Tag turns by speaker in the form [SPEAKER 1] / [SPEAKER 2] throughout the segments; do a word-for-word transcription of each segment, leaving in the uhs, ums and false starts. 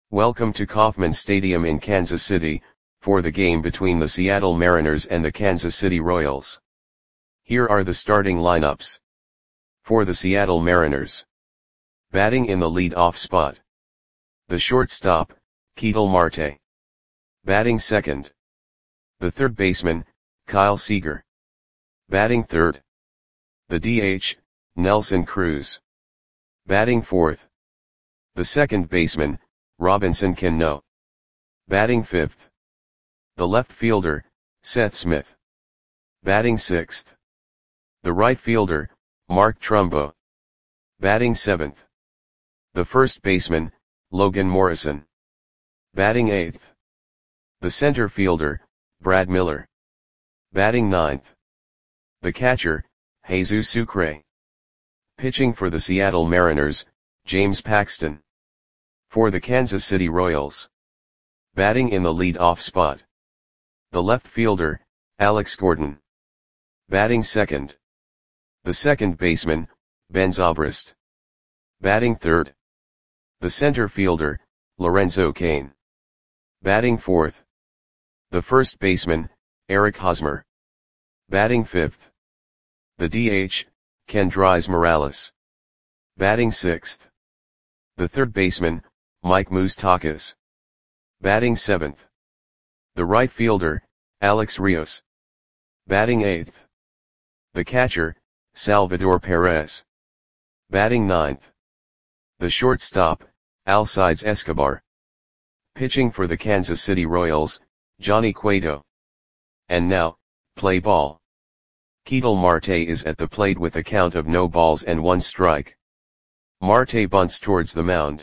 [SPEAKER 1] Welcome to Kauffman Stadium in Kansas City, for the game between the Seattle Mariners and the Kansas City Royals. Here are the starting lineups. For the Seattle Mariners. Batting in the lead-off spot. The shortstop, Ketel Marte. Batting second. The third baseman, Kyle Seager. Batting third. The D H, Nelson Cruz. Batting fourth. The second baseman, Robinson Cano. Batting fifth. The left fielder, Seth Smith. Batting sixth. The right fielder, Mark Trumbo. Batting seventh. The first baseman, Logan Morrison. Batting eighth. The center fielder, Brad Miller. Batting ninth. The catcher, Jesus Sucre. Pitching for the Seattle Mariners, James Paxton. For the Kansas City Royals. Batting in the lead-off spot. The left fielder, Alex Gordon. Batting second. The second baseman, Ben Zobrist. Batting third. The center fielder, Lorenzo Cain. Batting fourth. The first baseman, Eric Hosmer. Batting fifth. The D H, Kendrys Morales. Batting sixth. The third baseman, Mike Moustakas. Batting seventh. The right fielder, Alex Rios. Batting eighth. The catcher, Salvador Perez. Batting ninth. The shortstop, Alcides Escobar. Pitching for the Kansas City Royals, Johnny Cueto. And now, play ball. Ketel Marte is at the plate with a count of no balls and one strike. Marte bunts towards the mound.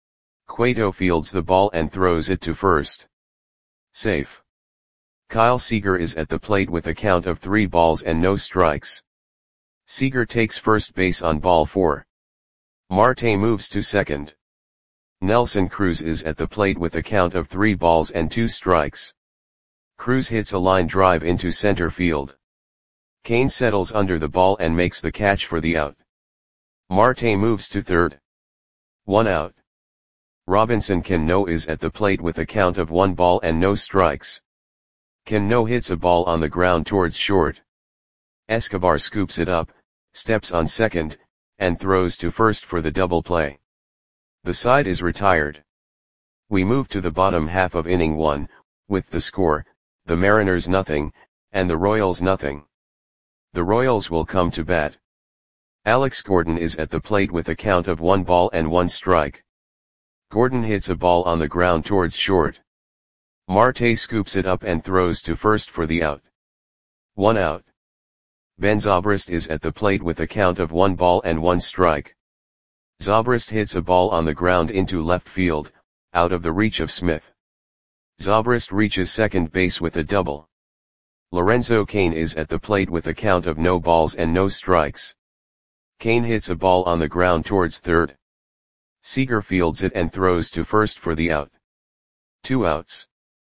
[SPEAKER 1] Cueto fields the ball and throws it to first. Safe. Kyle Seager is at the plate with a count of three balls and no strikes. Seager takes first base on ball four. Marte moves to second. Nelson Cruz is at the plate with a count of three balls and two strikes. Cruz hits a line drive into center field. Cain settles under the ball and makes the catch for the out. Marte moves to third. One out. Robinson Cano is at the plate with a count of one ball and no strikes. Cano hits a ball on the ground towards short. Escobar scoops it up, steps on second, and throws to first for the double play. The side is retired. We move to the bottom half of inning one, with the score, the Mariners nothing, and the Royals nothing. The Royals will come to bat. Alex Gordon is at the plate with a count of one ball and one strike. Gordon hits a ball on the ground towards short. Marte scoops it up and throws to first for the out. One out. Ben Zobrist is at the plate with a count of one ball and one strike. Zobrist hits a ball on the ground into left field, out of the reach of Smith. Zobrist reaches second base with a double. Lorenzo Cain is at the plate with a count of no balls and no strikes. Cain hits a ball on the ground towards third. Seager fields it and throws to first for the out. Two outs.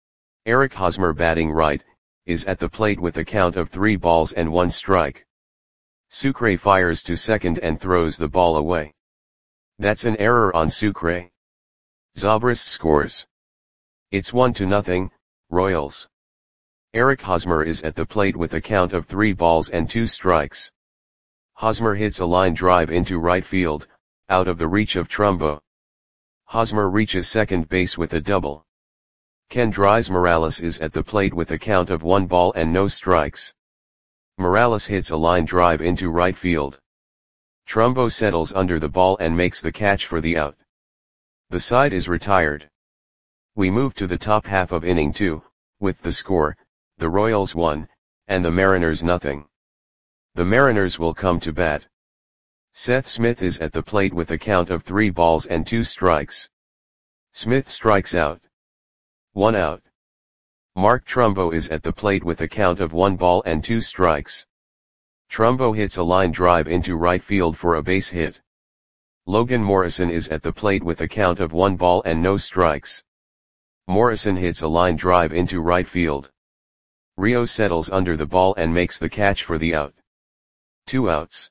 [SPEAKER 1] Eric Hosmer, batting right, is at the plate with a count of three balls and one strike. Sucre fires to second and throws the ball away. That's an error on Sucre. Zobrist scores. It's one to nothing, Royals. Eric Hosmer is at the plate with a count of three balls and two strikes. Hosmer hits a line drive into right field, out of the reach of Trumbo. Hosmer reaches second base with a double. Kendrys Morales is at the plate with a count of one ball and no strikes. Morales hits a line drive into right field. Trumbo settles under the ball and makes the catch for the out. The side is retired. We move to the top half of inning two, with the score, the Royals one, and the Mariners nothing. The Mariners will come to bat. Seth Smith is at the plate with a count of three balls and two strikes. Smith strikes out. One out. Mark Trumbo is at the plate with a count of one ball and two strikes. Trumbo hits a line drive into right field for a base hit. Logan Morrison is at the plate with a count of one ball and no strikes. Morrison hits a line drive into right field. Rio settles under the ball and makes the catch for the out. Two outs.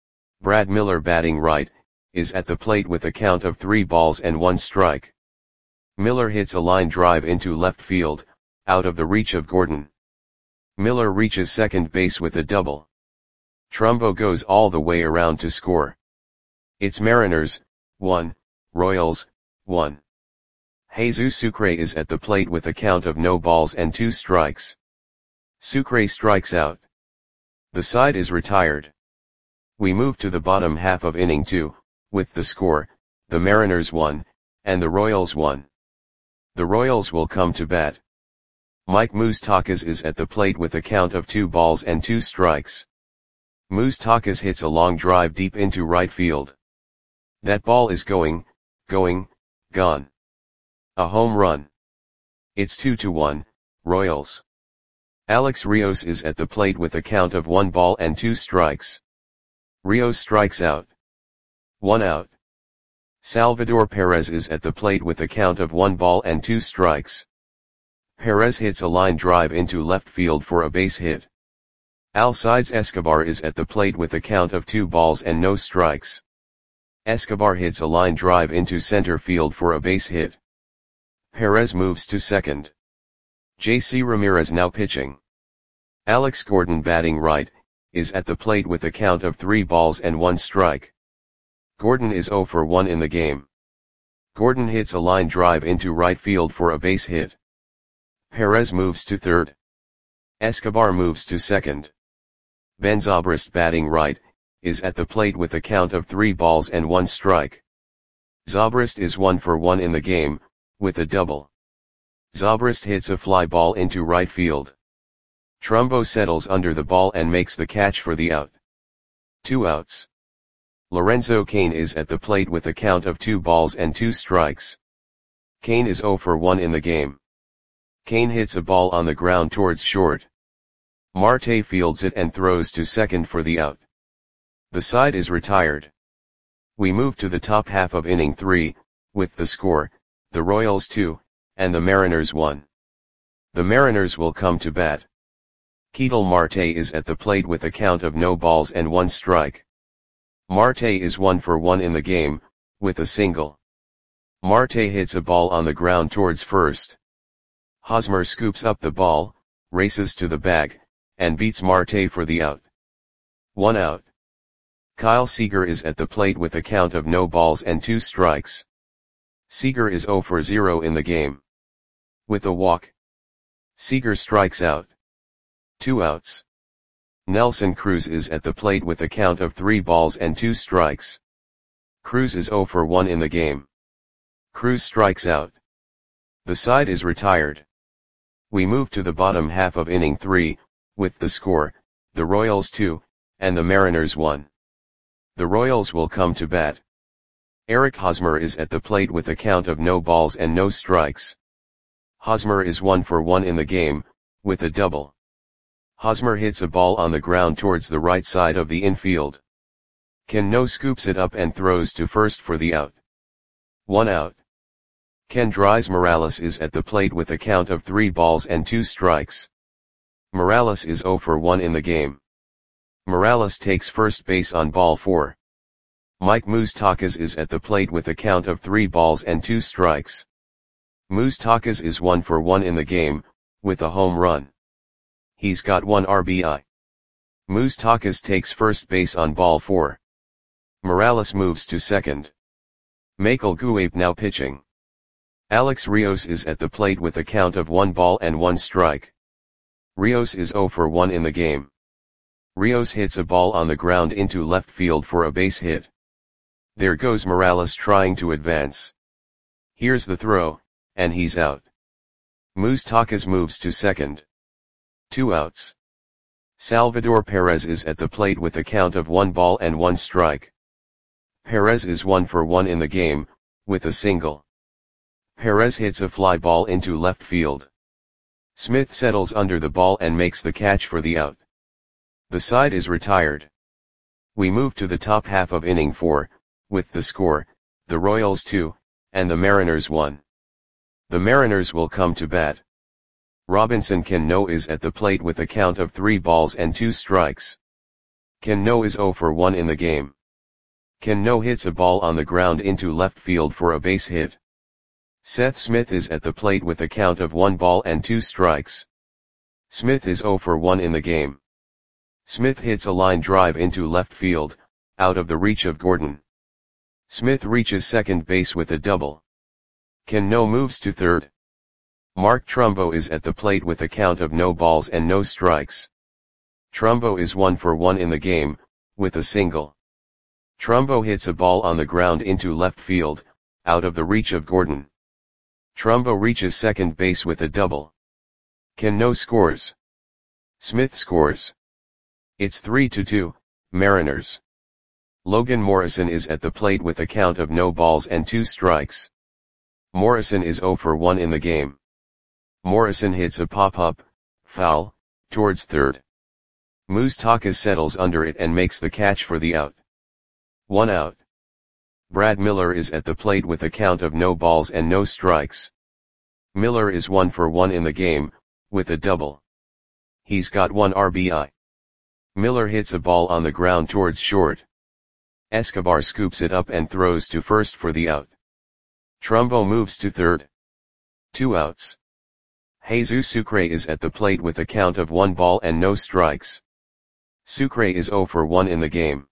[SPEAKER 1] Brad Miller, batting right, is at the plate with a count of three balls and one strike. Miller hits a line drive into left field, out of the reach of Gordon. Miller reaches second base with a double. Trumbo goes all the way around to score. It's Mariners, one, Royals, one. Jesus Sucre is at the plate with a count of no balls and two strikes. Sucre strikes out. The side is retired. We move to the bottom half of inning two, with the score, the Mariners one, and the Royals one. The Royals will come to bat. Mike Moustakas is at the plate with a count of two balls and two strikes. Moustakas hits a long drive deep into right field. That ball is going, going, gone. A home run. It's two to one, Royals. Alex Rios is at the plate with a count of one ball and two strikes. Rios strikes out. One out. Salvador Perez is at the plate with a count of one ball and two strikes. Perez hits a line drive into left field for a base hit. Alcides Escobar is at the plate with a count of two balls and no strikes. Escobar hits a line drive into center field for a base hit. Perez moves to second. J C Ramirez now pitching. Alex Gordon batting right, is at the plate with a count of three balls and one strike. Gordon is zero for one in the game. Gordon hits a line drive into right field for a base hit. Perez moves to third. Escobar moves to second. Ben Zobrist batting right, is at the plate with a count of three balls and one strike. Zobrist is one for one in the game, with a double. Zobrist hits a fly ball into right field. Trumbo settles under the ball and makes the catch for the out. Two outs. Lorenzo Cain is at the plate with a count of two balls and two strikes. Cain is zero for one in the game. Cain hits a ball on the ground towards short. Marte fields it and throws to second for the out. The side is retired. We move to the top half of inning three, with the score, the Royals two, and the Mariners one. The Mariners will come to bat. Ketel Marte is at the plate with a count of no balls and one strike. Marte is one for one in the game, with a single. Marte hits a ball on the ground towards first. Hosmer scoops up the ball, races to the bag, and beats Marte for the out. One out. Kyle Seager is at the plate with a count of no balls and two strikes. Seager is zero for zero in the game. With a walk. Seager strikes out. Two outs. Nelson Cruz is at the plate with a count of three balls and two strikes. Cruz is zero for one in the game. Cruz strikes out. The side is retired. We move to the bottom half of inning three, with the score, the Royals two, and the Mariners one. The Royals will come to bat. Eric Hosmer is at the plate with a count of no balls and no strikes. Hosmer is one for one in the game, with a double. Hosmer hits a ball on the ground towards the right side of the infield. Cano scoops it up and throws to first for the out. One out. Kendrys Morales is at the plate with a count of three balls and two strikes. Morales is zero for one in the game. Morales takes first base on ball four. Mike Moustakas is at the plate with a count of three balls and two strikes. Moustakas is one for one in the game, with a home run. He's got one R B I. Moustakas takes first base on ball four. Morales moves to second. Michael Guape now pitching. Alex Rios is at the plate with a count of one ball and one strike. Rios is zero for one in the game. Rios hits a ball on the ground into left field for a base hit. There goes Morales trying to advance. Here's the throw, and he's out. Moustakas moves to second. Two outs. Salvador Perez is at the plate with a count of one ball and one strike. Perez is one for one in the game, with a single. Perez hits a fly ball into left field. Smith settles under the ball and makes the catch for the out. The side is retired. We move to the top half of inning four, with the score, the Royals two, and the Mariners one. The Mariners will come to bat. Robinson Cano is at the plate with a count of three balls and two strikes. Cano is zero for one in the game. Cano hits a ball on the ground into left field for a base hit. Seth Smith is at the plate with a count of one ball and two strikes. Smith is zero for one in the game. Smith hits a line drive into left field, out of the reach of Gordon. Smith reaches second base with a double. Cano moves to third. Mark Trumbo is at the plate with a count of no balls and no strikes. Trumbo is one for one in the game, with a single. Trumbo hits a ball on the ground into left field, out of the reach of Gordon. Trumbo reaches second base with a double. Cano scores. Smith scores. It's three to two, Mariners. Logan Morrison is at the plate with a count of no balls and two strikes. Morrison is zero for one in the game. Morrison hits a pop-up, foul, towards third. Moustakas settles under it and makes the catch for the out. One out. Brad Miller is at the plate with a count of no balls and no strikes. Miller is one for one in the game, with a double. He's got one R B I. Miller hits a ball on the ground towards short. Escobar scoops it up and throws to first for the out. Trumbo moves to third. Two outs. Jesus Sucre is at the plate with a count of one ball and no strikes. Sucre is zero for one in the game.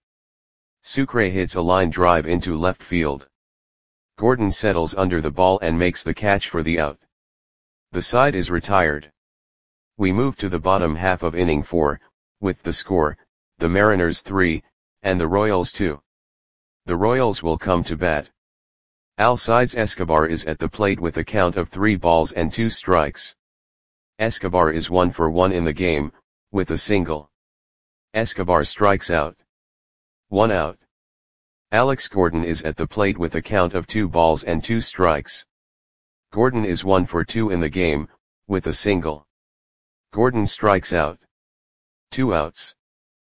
[SPEAKER 1] Sucre hits a line drive into left field. Gordon settles under the ball and makes the catch for the out. The side is retired. We move to the bottom half of inning four, with the score, the Mariners three, and the Royals two. The Royals will come to bat. Alcides Escobar is at the plate with a count of three balls and two strikes. Escobar is one for one in the game, with a single. Escobar strikes out. One out. Alex Gordon is at the plate with a count of two balls and two strikes. Gordon is one for two in the game, with a single. Gordon strikes out. Two outs.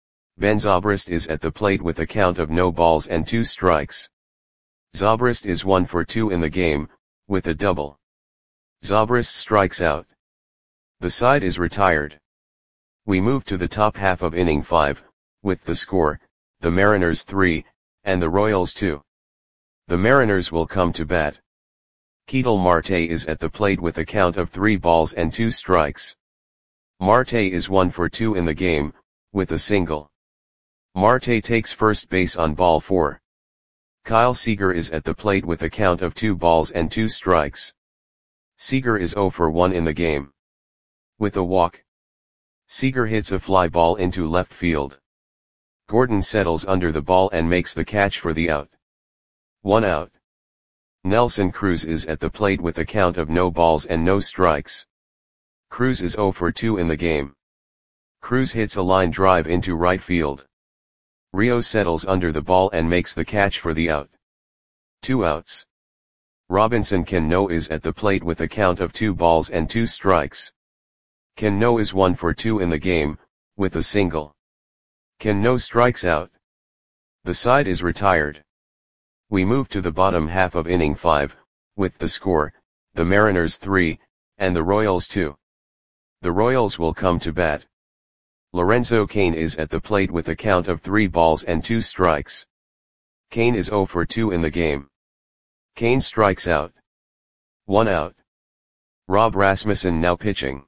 [SPEAKER 1] Ben Zobrist is at the plate with a count of no balls and two strikes. Zobrist is one for two in the game, with a double. Zobrist strikes out. The side is retired. We move to the top half of inning five, with the score, the Mariners three, and the Royals two. The Mariners will come to bat. Ketel Marte is at the plate with a count of three balls and two strikes. Marte is one for two in the game, with a single. Marte takes first base on ball four. Kyle Seager is at the plate with a count of two balls and two strikes. Seager is zero for one in the game. With a walk. Seager hits a fly ball into left field. Gordon settles under the ball and makes the catch for the out. One out. Nelson Cruz is at the plate with a count of no balls and no strikes. Cruz is zero for two in the game. Cruz hits a line drive into right field. Rio settles under the ball and makes the catch for the out. Two outs. Robinson Cano is at the plate with a count of two balls and two strikes. Cano is one for two in the game, with a single. Cano strikes out. The side is retired. We move to the bottom half of inning five, with the score, the Mariners three, and the Royals two. The Royals will come to bat. Lorenzo Cain is at the plate with a count of three balls and two strikes. Cain is zero for two in the game. Cain strikes out. One out. Rob Rasmussen now pitching.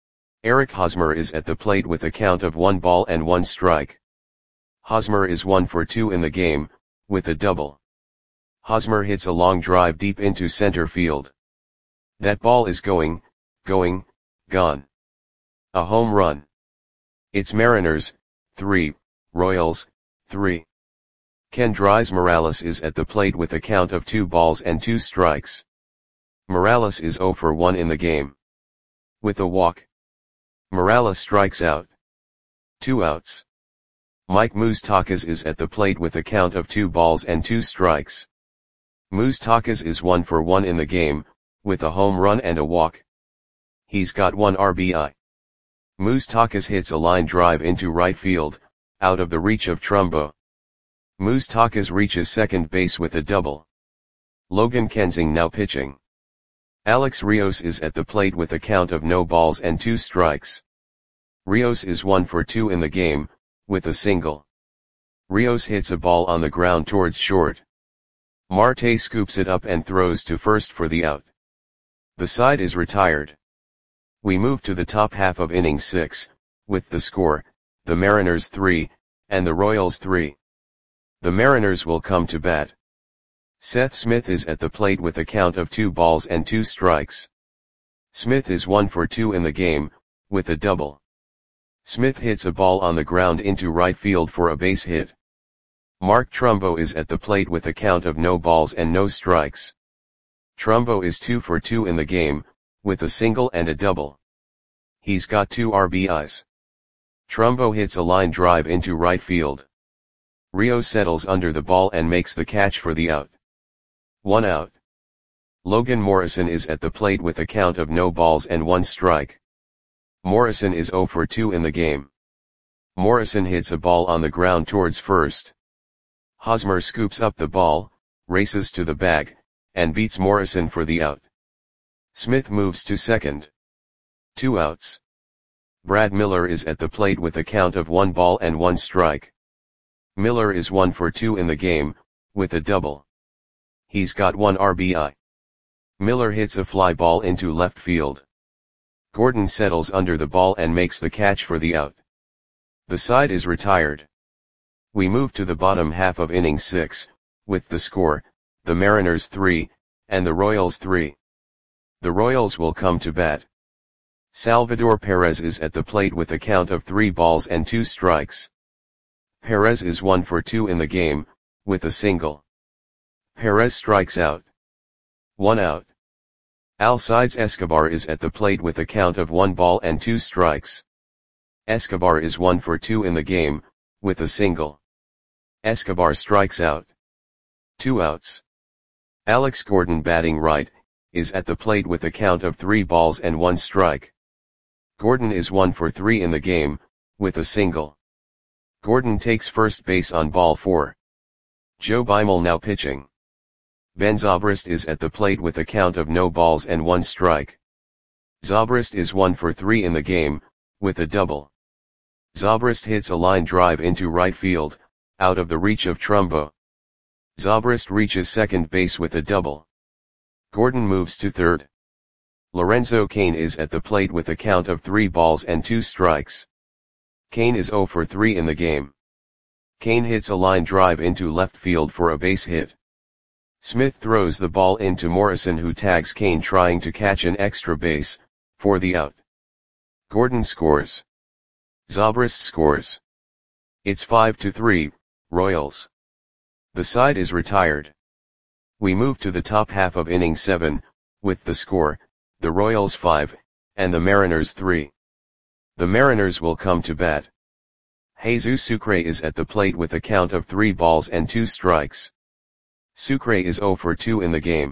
[SPEAKER 1] Eric Hosmer is at the plate with a count of one ball and one strike. Hosmer is one for two in the game, with a double. Hosmer hits a long drive deep into center field. That ball is going, going, gone. A home run. It's Mariners, three, Royals, three. Kendrys Morales is at the plate with a count of two balls and two strikes. Morales is zero for one in the game. With a walk. Morales strikes out. Two outs. Mike Moustakas is at the plate with a count of two balls and two strikes. Moustakas is one for one in the game, with a home run and a walk. He's got one R B I. Moustakas hits a line drive into right field, out of the reach of Trumbo. Moustakas reaches second base with a double. Logan Kensing now pitching. Alex Rios is at the plate with a count of no balls and two strikes. Rios is one for two in the game, with a single. Rios hits a ball on the ground towards short. Marte scoops it up and throws to first for the out. The side is retired. We move to the top half of inning six, with the score, the Mariners three, and the Royals three. The Mariners will come to bat. Seth Smith is at the plate with a count of two balls and two strikes. Smith is one for two in the game, with a double. Smith hits a ball on the ground into right field for a base hit. Mark Trumbo is at the plate with a count of no balls and no strikes. Trumbo is two for two in the game, with a single and a double. He's got two R B Is. Trumbo hits a line drive into right field. Rio settles under the ball and makes the catch for the out. One out. Logan Morrison is at the plate with a count of no balls and one strike. Morrison is zero for two in the game. Morrison hits a ball on the ground towards first. Hosmer scoops up the ball, races to the bag, and beats Morrison for the out. Smith moves to second. Two outs. Brad Miller is at the plate with a count of one ball and one strike. Miller is one for two in the game, with a double. He's got one R B I. Miller hits a fly ball into left field. Gordon settles under the ball and makes the catch for the out. The side is retired. We move to the bottom half of inning six, with the score, the Mariners three, and the Royals three. The Royals will come to bat. Salvador Perez is at the plate with a count of three balls and two strikes. Perez is one for two in the game, with a single. Perez strikes out. One out. Alcides Escobar is at the plate with a count of one ball and two strikes. Escobar is one for two in the game, with a single. Escobar strikes out. Two outs. Alex Gordon, batting right, is at the plate with a count of three balls and one strike. Gordon is one for three in the game, with a single. Gordon takes first base on ball four. Joe Beimel now pitching. Ben Zobrist is at the plate with a count of no balls and one strike. Zobrist is one for three in the game, with a double. Zobrist hits a line drive into right field, out of the reach of Trumbo. Zobrist reaches second base with a double. Gordon moves to third. Lorenzo Cain is at the plate with a count of three balls and two strikes. Cain is zero for three in the game. Cain hits a line drive into left field for a base hit. Smith throws the ball into Morrison, who tags Cain trying to catch an extra base, for the out. Gordon scores. Zobrist scores. It's five to three, Royals. The side is retired. We move to the top half of inning seven, with the score, the Royals five, and the Mariners three. The Mariners will come to bat. Jesus Sucre is at the plate with a count of three balls and two strikes. Sucre is zero for two in the game.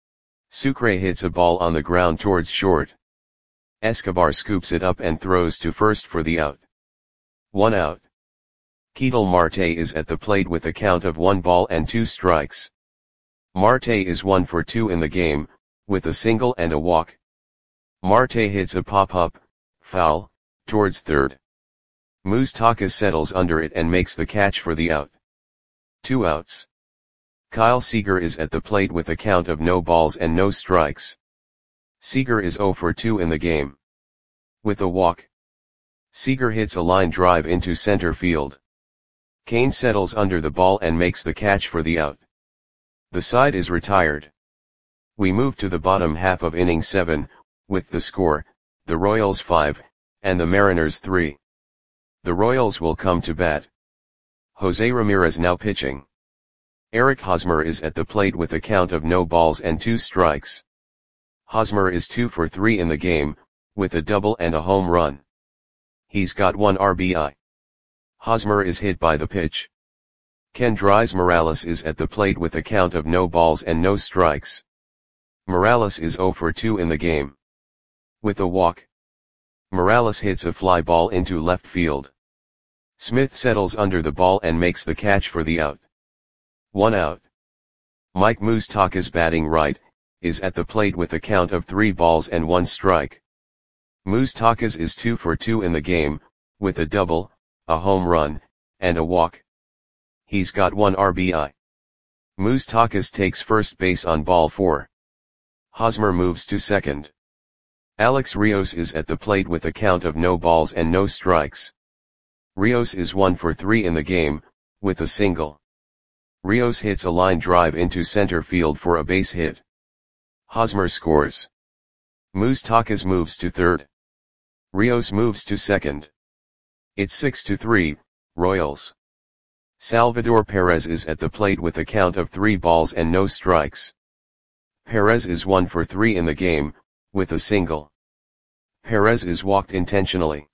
[SPEAKER 1] Sucre hits a ball on the ground towards short. Escobar scoops it up and throws to first for the out. One out. Ketel Marte is at the plate with a count of one ball and two strikes. Marte is one for two in the game, with a single and a walk. Marte hits a pop-up, foul, towards third. Moustakas settles under it and makes the catch for the out. Two outs. Kyle Seager is at the plate with a count of no balls and no strikes. Seager is zero for two in the game. With a walk. Seager hits a line drive into center field. Cain settles under the ball and makes the catch for the out. The side is retired. We move to the bottom half of inning seven, with the score, the Royals five, and the Mariners three. The Royals will come to bat. Jose Ramirez now pitching. Eric Hosmer is at the plate with a count of no balls and two strikes. Hosmer is two for three in the game, with a double and a home run. He's got one R B I. Hosmer is hit by the pitch. Kendrys Morales is at the plate with a count of no balls and no strikes. Morales is zero for two in the game. With a walk. Morales hits a fly ball into left field. Smith settles under the ball and makes the catch for the out. One out. Mike Moustakas, batting right, is at the plate with a count of three balls and one strike. Moustakas is two for two in the game, with a double, a home run, and a walk. He's got one R B I. Moustakas takes first base on ball four. Hosmer moves to second. Alex Rios is at the plate with a count of no balls and no strikes. Rios is one for three in the game, with a single. Rios hits a line drive into center field for a base hit. Hosmer scores. Moustakas moves to third. Rios moves to second. It's six to three, Royals. Salvador Perez is at the plate with a count of three balls and no strikes. Perez is one for three in the game, with a single. Perez is walked intentionally.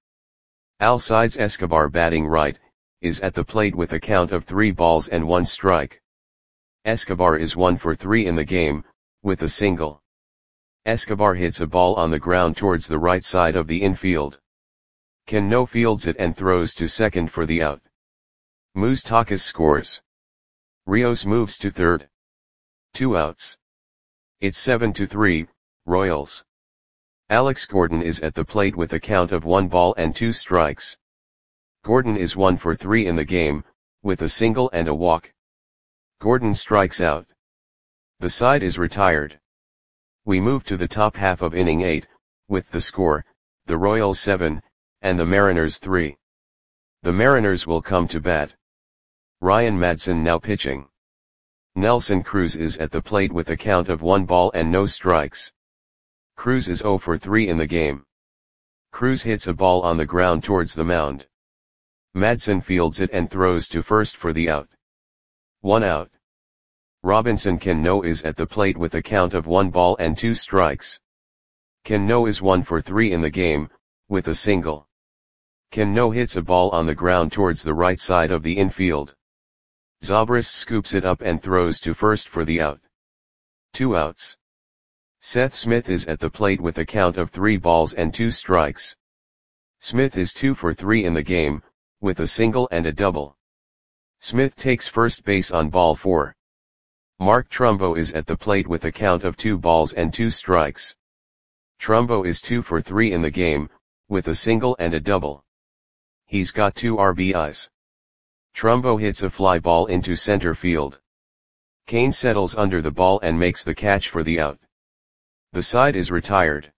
[SPEAKER 1] Alcides Escobar, batting right, is at the plate with a count of three balls and one strike. Escobar is one for three in the game, with a single. Escobar hits a ball on the ground towards the right side of the infield. Cano fields it and throws to second for the out. Moustakas scores. Rios moves to third. Two outs. It's seven to three, Royals. Alex Gordon is at the plate with a count of one ball and two strikes. Gordon is one for three in the game, with a single and a walk. Gordon strikes out. The side is retired. We move to the top half of inning eight, with the score, the Royals seven, and the Mariners three. The Mariners will come to bat. Ryan Madson now pitching. Nelson Cruz is at the plate with a count of one ball and no strikes. Cruz is zero for three in the game. Cruz hits a ball on the ground towards the mound. Madson fields it and throws to first for the out. One out. Robinson Cano is at the plate with a count of one ball and two strikes. Cano is one for three in the game, with a single. Cano hits a ball on the ground towards the right side of the infield. Zobrist scoops it up and throws to first for the out. Two outs. Seth Smith is at the plate with a count of three balls and two strikes. Smith is two for three in the game, with a single and a double. Smith takes first base on ball four. Mark Trumbo is at the plate with a count of two balls and two strikes. Trumbo is two for three in the game, with a single and a double. He's got two R B Is. Trumbo hits a fly ball into center field. Kane settles under the ball and makes the catch for the out. The side is retired.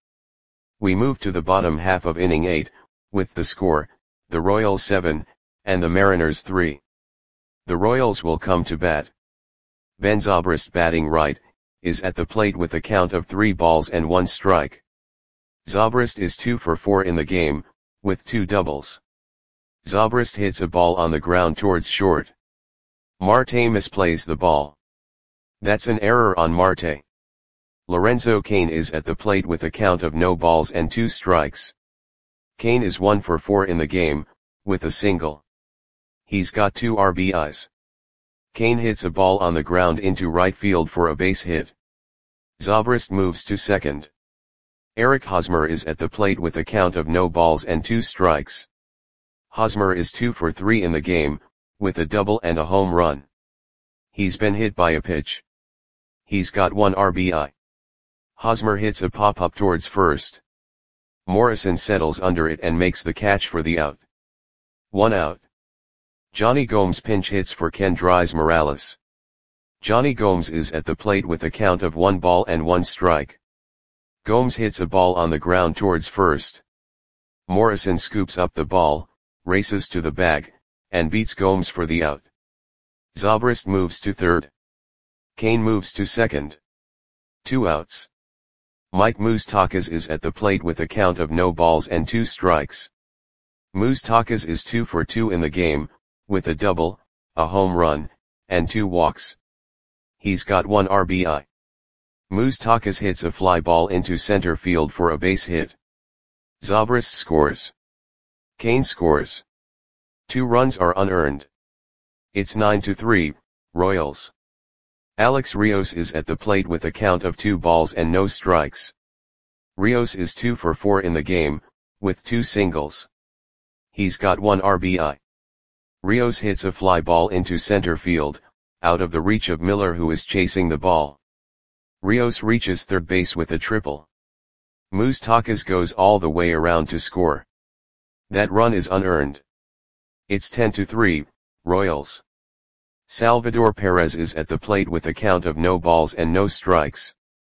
[SPEAKER 1] We move to the bottom half of inning eight, with the score, the Royals seven, and the Mariners three. The Royals will come to bat. Ben Zobrist, batting right, is at the plate with a count of three balls and one strike. Zobrist is two for four in the game, with two doubles. Zobrist hits a ball on the ground towards short. Marte misplays the ball. That's an error on Marte. Lorenzo Cain is at the plate with a count of no balls and two strikes. Cain is one for four in the game, with a single. He's got two R B Is. Cain hits a ball on the ground into right field for a base hit. Zobrist moves to second. Eric Hosmer is at the plate with a count of no balls and two strikes. Hosmer is two for three in the game, with a double and a home run. He's been hit by a pitch. He's got one R B I. Hosmer hits a pop-up towards first. Morrison settles under it and makes the catch for the out. One out. Johnny Gomes pinch hits for Kendrys Morales. Johnny Gomes is at the plate with a count of one ball and one strike. Gomes hits a ball on the ground towards first. Morrison scoops up the ball, races to the bag, and beats Gomes for the out. Zobrist moves to third. Cain moves to second. Two outs. Mike Moustakas is at the plate with a count of no balls and two strikes. Moustakas is two for two in the game, with a double, a home run, and two walks. He's got one R B I. Moustakas hits a fly ball into center field for a base hit. Zobrist scores. Cain scores. Two runs are unearned. It's nine to three, Royals. Alex Rios is at the plate with a count of two balls and no strikes. Rios is two for four in the game, with two singles. He's got one R B I. Rios hits a fly ball into center field, out of the reach of Miller, who is chasing the ball. Rios reaches third base with a triple. Moustakas goes all the way around to score. That run is unearned. It's ten to three, Royals. Salvador Perez is at the plate with a count of no balls and no strikes.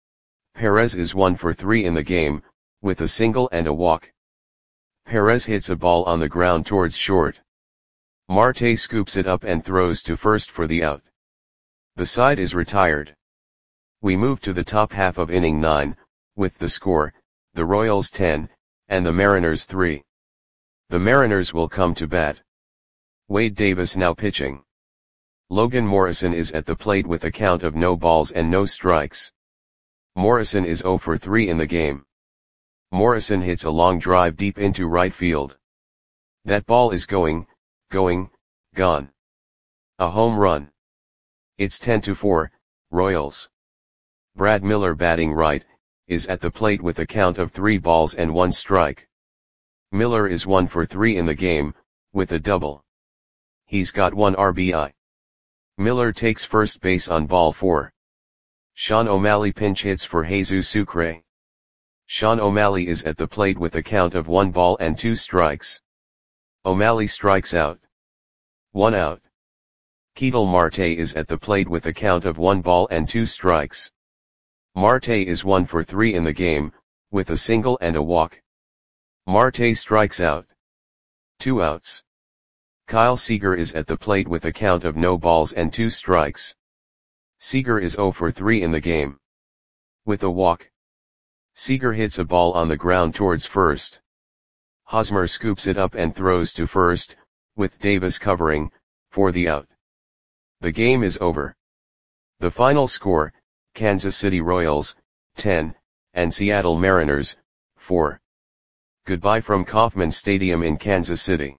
[SPEAKER 1] Perez is one for three in the game, with a single and a walk. Perez hits a ball on the ground towards short. Marte scoops it up and throws to first for the out. The side is retired. We move to the top half of inning nine, with the score, the Royals ten, and the Mariners three. The Mariners will come to bat. Wade Davis now pitching. Logan Morrison is at the plate with a count of no balls and no strikes. Morrison is zero for three in the game. Morrison hits a long drive deep into right field. That ball is going, going, gone. A home run. It's ten to four, Royals. Brad Miller batting right, is at the plate with a count of three balls and one strike. Miller is one for three in the game, with a double. He's got one R B I. Miller takes first base on ball four. Sean O'Malley pinch hits for Jesus Sucre. Sean O'Malley is at the plate with a count of one ball and two strikes. O'Malley strikes out. One out. Ketel Marte is at the plate with a count of one ball and two strikes. Marte is one for three in the game, with a single and a walk. Marte strikes out. Two outs. Kyle Seager is at the plate with a count of no balls and two strikes. Seager is zero for three in the game. With a walk. Seager hits a ball on the ground towards first. Hosmer scoops it up and throws to first, with Davis covering, for the out. The game is over. The final score, Kansas City Royals, ten, and Seattle Mariners, four. Goodbye from Kauffman Stadium in Kansas City.